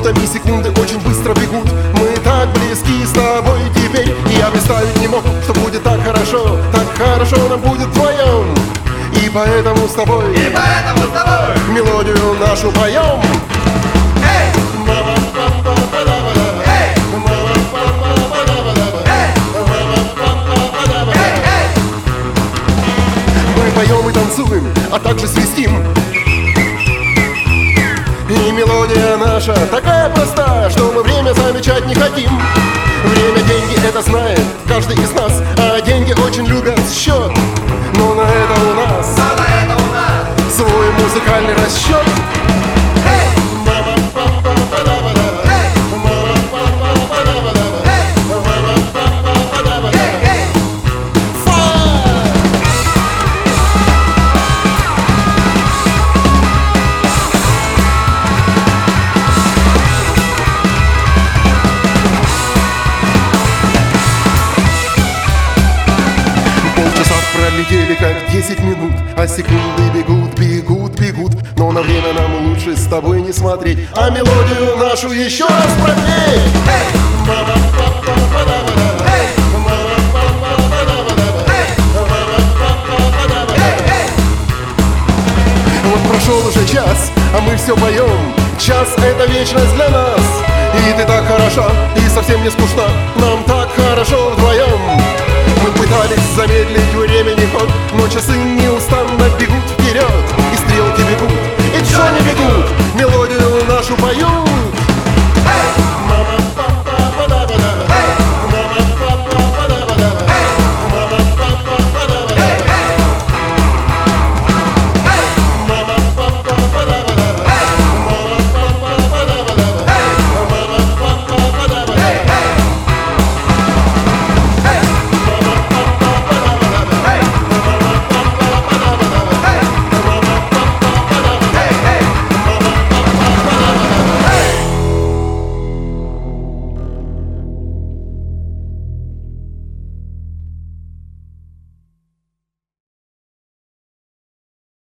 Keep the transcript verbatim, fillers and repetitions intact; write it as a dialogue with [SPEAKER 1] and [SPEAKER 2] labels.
[SPEAKER 1] минутами секунды очень быстро бегут. Мы так близки с тобой теперь, и я представить не мог, что будет так хорошо, так хорошо нам будет вдвоем. И поэтому с тобой,
[SPEAKER 2] и поэтому с тобой
[SPEAKER 1] мелодию нашу поем.
[SPEAKER 2] Эй!
[SPEAKER 1] Мы поем и танцуем, а также свистим. И мелодия наша такая простая, что мы время замечать не хотим. Время, деньги, это знает каждый из нас, а деньги очень любят счет. Но на это у нас,
[SPEAKER 2] Но на это у нас
[SPEAKER 1] свой музыкальный расчет. Пролетели как десять минут, а секунды бегут, бегут, бегут. Но на время нам лучше с тобой не смотреть, а мелодию нашу еще раз пропеть. Вот прошел уже час, а мы все поем. Час — это вечность для нас. И ты так хороша, и совсем не скучна. Нам так хорошо вдвоем.